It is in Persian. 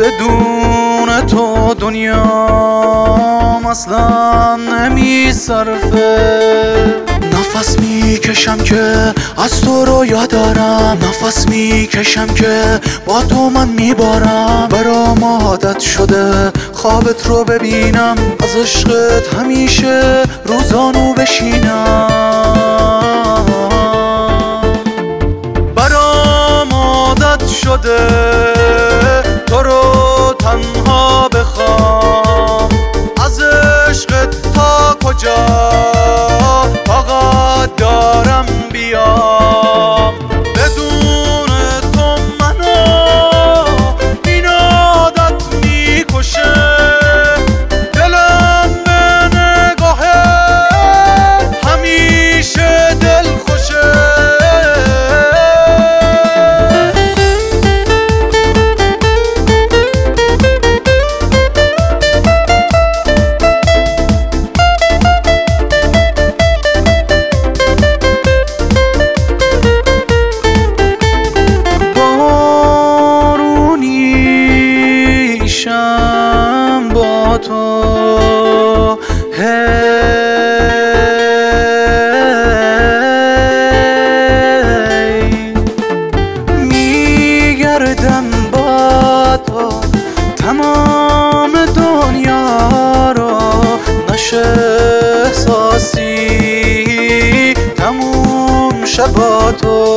بدون تو دنیا اصلا نمیصرفه. نفس میکشم که از تو رو یاد دارم، نفس میکشم که با تو من میبارم. برام عادت شده خوابت رو ببینم، از عشقت همیشه روزانو بشینم. برام عادت شده تو رو تنها بخوام، از عشقت تا کجا طاقت دارم بیام. بدون تو منو این عادت میکشه، دلم به نگاهت همیشه دل خوشه. با تو میگردم با تو تمام دنیا رو، نشه احساسی تموم شب با تو.